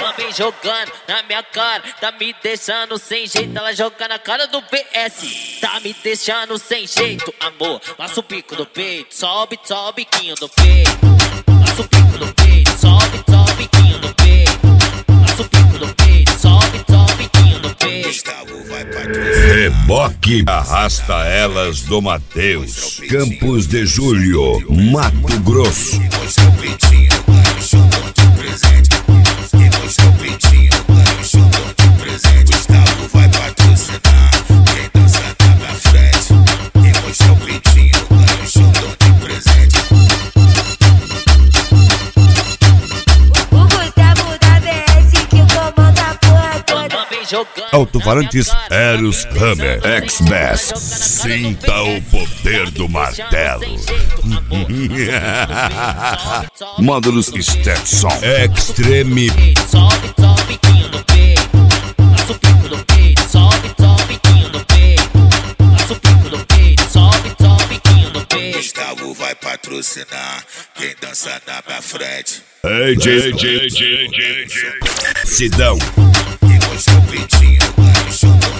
Ela vem jogando na minha cara, tá me deixando sem jeito. Ela joga na cara do PS, tá me deixando sem jeito. Amor, passa o pico do peito, sobe, sobe o biquinho do peito. Passa o pico do peito, sobe, sobe o biquinho do peito. Passa o pico do peito, sobe, sobe o biquinho do peito. Reboque arrasta elas do Mateus, Campos de Julho, Mato Grosso. Gustavo vai patrocinar, quem dança na minha frente. Quem mostra o peitinho ganha um chutão de presente. O Gustavo da BS que comanda a porra toda. Alto-falantes Eros Hammer X-Bass. Sinta o poder do martelo. Módulos Stetson Extreme. Sobe, sobe o biquinho do peito. Passa o pico do peito, sobe, sobe o biquinho do peito. Passa o pico do peito, sobe, sobe o biquinho do peito. Gustavo vai patrocinar, quem dança na minha frente. Sidão. Quem mostra o peitinho ganha um chutão